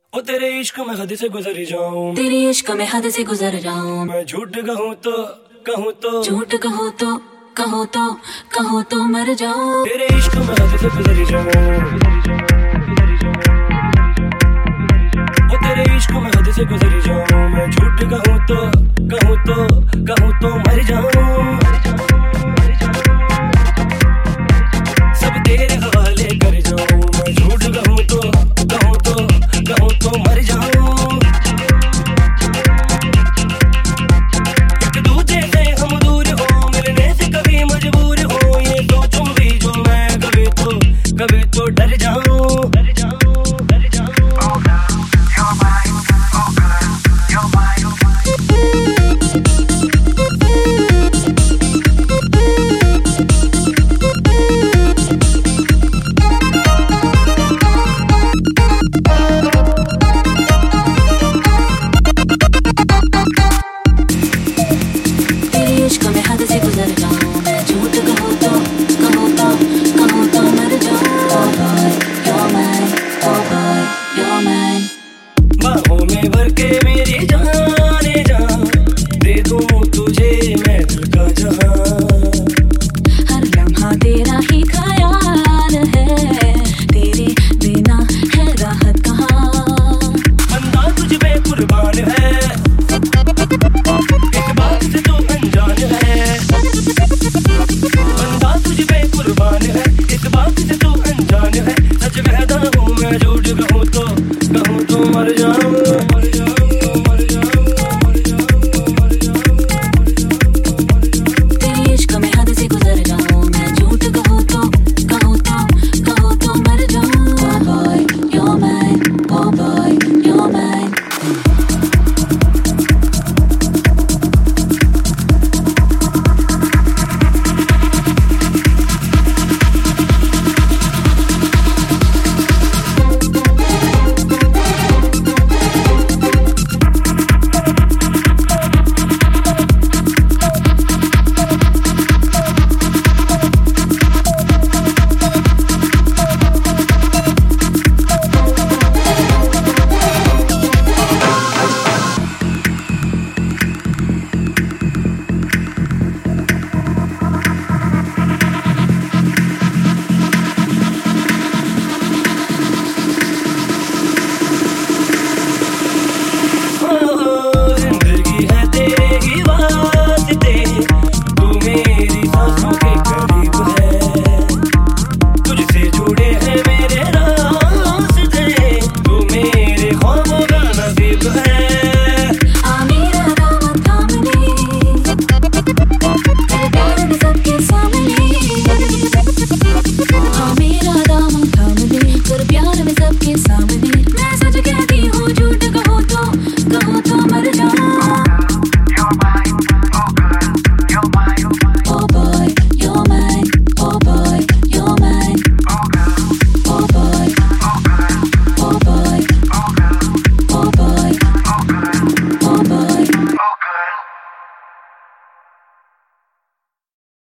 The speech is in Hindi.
ओ तेरे इश्क में हद से गुजर जाऊं, तेरे इश्क में हद से गुजर जाऊं। मैं झूठ कहूँ तो झूठ कहो तो मर जाऊं। तेरे इश्क में हद से गुजर जाऊं, ओ तेरे इश्क में हद से गुजर जाऊं। मैं झूठ कहूँ तो मर जाऊं। सब तेरे हवाले कर जाऊं। मैं झूठ कहूँ तो मर जाऊं। एक दूजे से हम दूर हो, मिलने से कभी मजबूर हो। ये सोचूं भी जो मैं कभी तो डर जाऊं। बाहों में भर के मेरी जाने जा, दे दूं तुझे मैं दिल का जहां। हर लम्हा तेरा ही ख्याल है, तेरे बिना है राहत कहाँ। बंदा तुझ पे कुर्बान है, एक बात से तो अनजान है। बंदा तुझ पे कुर्बान है, एक बात से तो अनजान है। सच कहता हूँ मैं, झूठ कहूँ तो मर जाऊं।